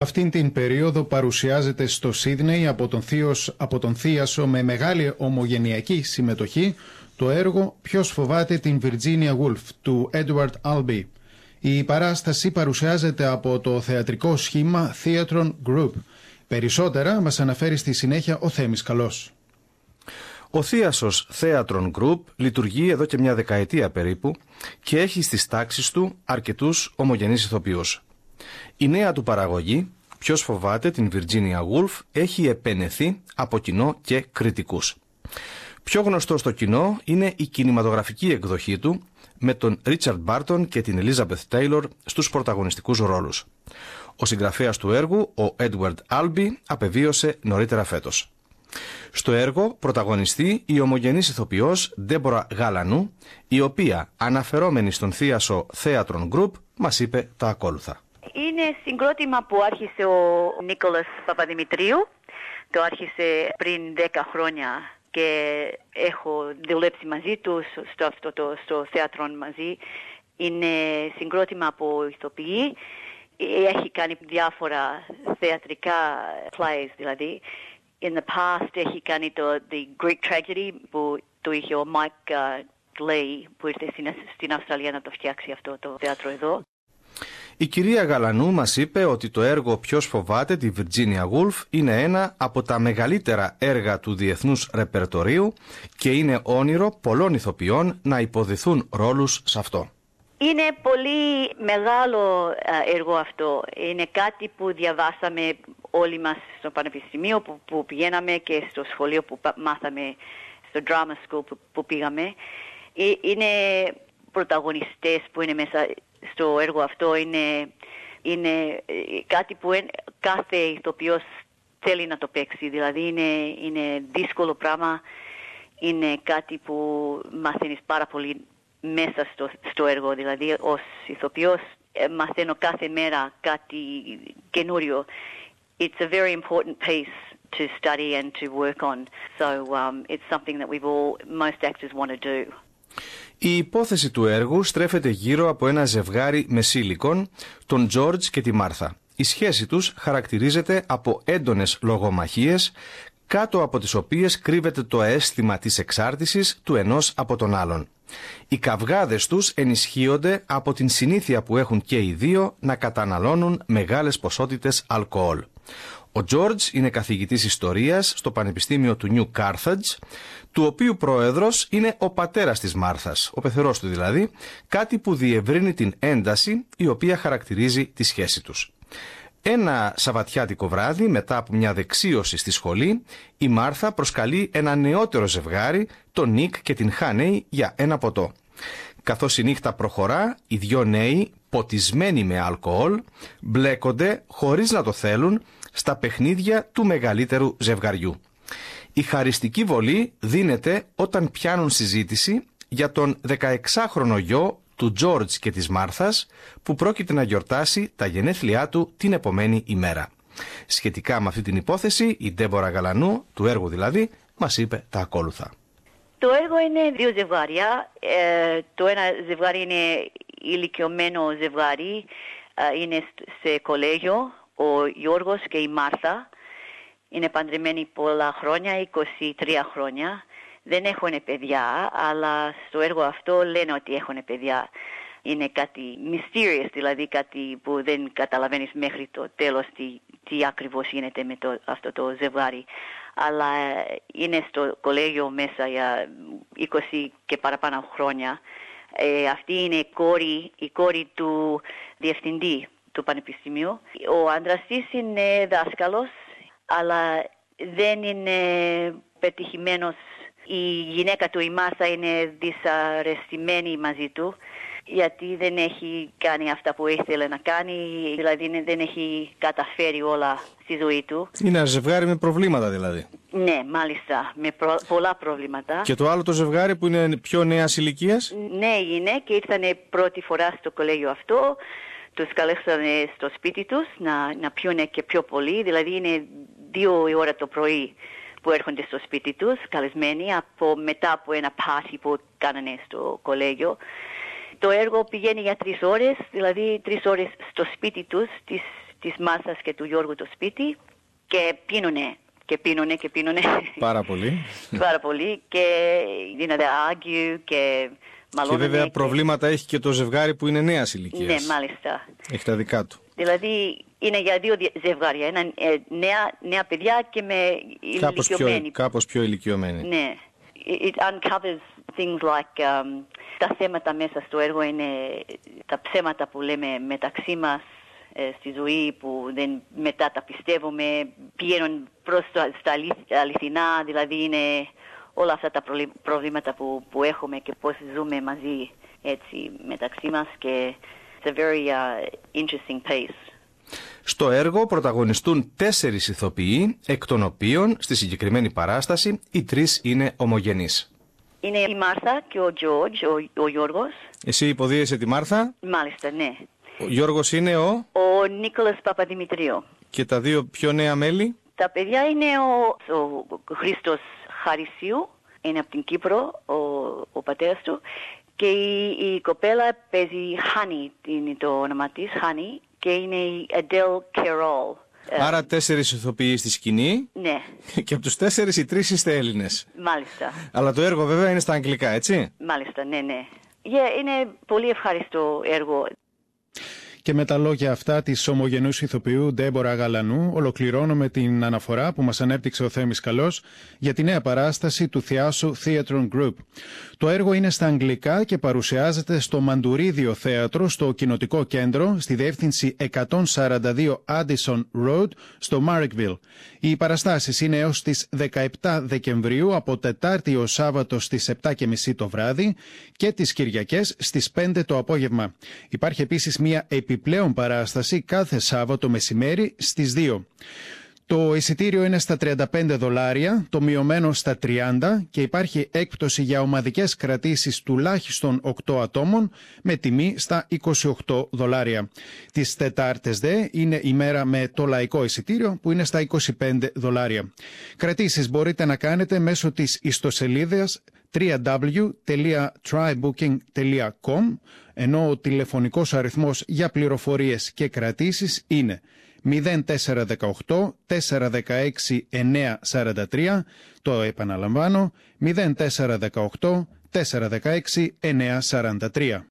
Αυτήν την περίοδο παρουσιάζεται στο Σίδνεϊ από τον Θίασο με μεγάλη ομογενειακή συμμετοχή το έργο «Ποιος φοβάται την Virginia Woolf» του Edward Albee. Η παράσταση παρουσιάζεται από το θεατρικό σχήμα Theatron Group. Περισσότερα μας αναφέρει στη συνέχεια ο Θέμης Καλός. Ο Θίασος Theatron Group λειτουργεί εδώ και μια δεκαετία περίπου και έχει στις τάξεις του αρκετούς ομογενείς ηθοποιούς. Η νέα του παραγωγή, «Ποιος φοβάται την Virginia Woolf», έχει επενεθεί από κοινό και κριτικούς. Πιο γνωστό στο κοινό είναι η κινηματογραφική εκδοχή του με τον Richard Barton και την Elizabeth Taylor στους πρωταγωνιστικούς ρόλους. Ο συγγραφέας του έργου, ο Edward Albee, απεβίωσε νωρίτερα φέτος. Στο έργο πρωταγωνιστεί η ομογενής ηθοποιός Ντέμπορα Γαλανού, η οποία, αναφερόμενη στον Θίασο Theatron Group, μας είπε τα ακόλουθα. Είναι συγκρότημα που άρχισε ο Νίκολας Παπαδημητρίου. Το άρχισε πριν 10 χρόνια και έχω δουλέψει μαζί του στο θέατρο μαζί. Είναι συγκρότημα από ηθοποιοί. Έχει κάνει διάφορα θεατρικά plays δηλαδή. In the past έχει κάνει το The Greek Tragedy που το είχε ο Mike Lee που ήρθε στην Αυστραλία να το φτιάξει αυτό το θέατρο εδώ. Η κυρία Γαλανού μας είπε ότι το έργο «Ποιος φοβάται τη Virginia Woolf» είναι ένα από τα μεγαλύτερα έργα του διεθνούς ρεπερτορίου και είναι όνειρο πολλών ηθοποιών να υποδηθούν ρόλους σε αυτό. Είναι πολύ μεγάλο έργο αυτό. Είναι κάτι που διαβάσαμε όλοι μας στο πανεπιστημίο που πηγαίναμε και στο σχολείο που μάθαμε, στο drama school που πήγαμε. Είναι πρωταγωνιστές που είναι μέσα στο έργο αυτό. Είναι κάτι που κάθε ηθοποιός θέλει να το παίξει. Δηλαδή είναι δύσκολο πράγμα. Είναι κάτι που μαθαίνεις πάρα πολύ μέσα στο έργο. Δηλαδή ως ηθοποιός μαθαίνω κάθε μέρα κάτι καινούριο. It's a very important piece to study and to work on. So it's something that most actors want to do. Η υπόθεση του έργου στρέφεται γύρω από ένα ζευγάρι μεσήλικων, τον Τζόρτζ και τη Μάρθα. Η σχέση τους χαρακτηρίζεται από έντονες λογομαχίες, κάτω από τις οποίες κρύβεται το αίσθημα της εξάρτησης του ενός από τον άλλον. Οι καυγάδες τους ενισχύονται από την συνήθεια που έχουν και οι δύο να καταναλώνουν μεγάλες ποσότητες αλκοόλ. Ο Τζόρτζ είναι καθηγητής ιστορίας στο Πανεπιστήμιο του Νιου Κάρθατζ, του οποίου πρόεδρος είναι ο πατέρας της Μάρθας, ο πεθερός του δηλαδή, κάτι που διευρύνει την ένταση η οποία χαρακτηρίζει τη σχέση τους. Ένα σαββατιάτικο βράδυ, μετά από μια δεξίωση στη σχολή, η Μάρθα προσκαλεί ένα νεότερο ζευγάρι, τον Νίκ και την Χάνεϊ, για ένα ποτό. Καθώς η νύχτα προχωρά, οι δυο νέοι, ποτισμένοι με αλκοόλ, μπλέκονται χωρίς να το θέλουν στα παιχνίδια του μεγαλύτερου ζευγαριού. Η χαριστική βολή δίνεται όταν πιάνουν συζήτηση για τον 16χρονο γιο του Τζόρτζ και της Μάρθας που πρόκειται να γιορτάσει τα γενέθλιά του την επομένη ημέρα. Σχετικά με αυτή την υπόθεση, η Ντέμπορα Γαλανού, του έργου δηλαδή, μας είπε τα ακόλουθα. Το έργο είναι δύο ζευγάρια. Το ένα ζευγάρι είναι ηλικιωμένο ζευγάρι, είναι σε κολέγιο, ο Γιώργος και η Μάρθα. Είναι παντρεμένοι πολλά χρόνια, 23 χρόνια. Δεν έχουν παιδιά, αλλά στο έργο αυτό λένε ότι έχουν παιδιά. Είναι κάτι mysterious, δηλαδή κάτι που δεν καταλαβαίνεις μέχρι το τέλος τι ακριβώς γίνεται με αυτό το ζευγάρι. Αλλά είναι στο κολέγιο μέσα για 20 και παραπάνω χρόνια. Αυτή είναι η κόρη του διευθυντή του Πανεπιστημίου. Ο άντρας της είναι δάσκαλος, αλλά δεν είναι πετυχημένος. Η γυναίκα του, η Μάρθα, είναι δυσαρεστημένη μαζί του, γιατί δεν έχει κάνει αυτά που ήθελε να κάνει, δηλαδή δεν έχει καταφέρει όλα στη ζωή του. Είναι ένα ζευγάρι με προβλήματα δηλαδή. Ναι, μάλιστα, με πολλά προβλήματα. Και το άλλο το ζευγάρι που είναι πιο νέας ηλικίας? Ναι, είναι και ήρθανε πρώτη φορά στο κολέγιο αυτό. Τους καλέσανε στο σπίτι τους να πιούνε και πιο πολύ, δηλαδή είναι 2 η ώρα το πρωί που έρχονται στο σπίτι τους, καλεσμένοι, μετά από ένα πάρτι που κάνανε στο κολέγιο. Το έργο πηγαίνει για 3 ώρες, δηλαδή 3 ώρες στο σπίτι τους, της Μάρθας και του Γιώργου το σπίτι και πίνουνε. Και πίνουνε. Πάρα πολύ. Πάρα πολύ και δίνονται άγγιου και μαλώνανε. Και βέβαια προβλήματα έχει και το ζευγάρι που είναι νέας ηλικίας. Ναι, μάλιστα. Έχει τα δικά του. Δηλαδή είναι για δύο ζευγάρια. Ένα νέα παιδιά και με ηλικιωμένοι. Κάπως πιο ηλικιωμένοι. Ναι. It uncovers things like τα θέματα μέσα στο έργο είναι τα ψέματα που λέμε μεταξύ μας στη ζωή που μετά τα πιστεύουμε, πηγαίνουν προς τα αληθινά, δηλαδή είναι όλα αυτά τα προβλήματα που έχουμε και πώς ζούμε μαζί έτσι μεταξύ μας και it's a very interesting piece. Στο έργο πρωταγωνιστούν 4 ηθοποιοί, εκ των οποίων στη συγκεκριμένη παράσταση οι 3 είναι ομογενείς. Είναι η Μάρθα και ο Τζόρτζ, ο Γιώργος. Εσύ υποδίεσαι τη Μάρθα. Μάλιστα, ναι. Ο Γιώργος είναι ο Νίκολας Παπαδημητρίου. Και τα 2 πιο νέα μέλη. Τα παιδιά είναι ο Χρήστος Χαρισίου, είναι από την Κύπρο, ο πατέρας του. Και η κοπέλα παίζει Χάνι, είναι το όνομα της, Χάνι, και είναι η Adele Carroll. Άρα 4 ηθοποιοί στη σκηνή. Ναι. Και από τους 4 οι 3 είστε Έλληνες. Μάλιστα. Αλλά το έργο βέβαια είναι στα αγγλικά, έτσι. Μάλιστα, ναι. Είναι πολύ ευχάριστο έργο. Και με τα λόγια αυτά της ομογενούς ηθοποιού Ντέμπορα Γαλανού ολοκληρώνουμε την αναφορά που μας ανέπτυξε ο Θέμης Καλός για τη νέα παράσταση του Θιάσου Theatron Group. Το έργο είναι στα αγγλικά και παρουσιάζεται στο Μαντουρίδιο Θέατρο στο Κοινοτικό Κέντρο στη διεύθυνση 142 Addison Road στο Marrickville. Οι παραστάσεις είναι έως τις 17 Δεκεμβρίου από Τετάρτη ως Σάββατο στις 7:30 το βράδυ και τις Κυριακές στις 5 το απόγευμα. Υπάρχει επίσης μια επιπλέον παράσταση κάθε Σάββατο μεσημέρι στις 2. Το εισιτήριο είναι στα $35, το μειωμένο στα 30 και υπάρχει έκπτωση για ομαδικές κρατήσεις τουλάχιστον 8 ατόμων με τιμή στα $28. Τις Τετάρτες δε είναι η μέρα με το λαϊκό εισιτήριο που είναι στα $25. Κρατήσεις μπορείτε να κάνετε μέσω της ιστοσελίδας www.trybooking.com, ενώ ο τηλεφωνικός αριθμός για πληροφορίες και κρατήσεις είναι 0418 416 943, το επαναλαμβάνω 0418 416 943.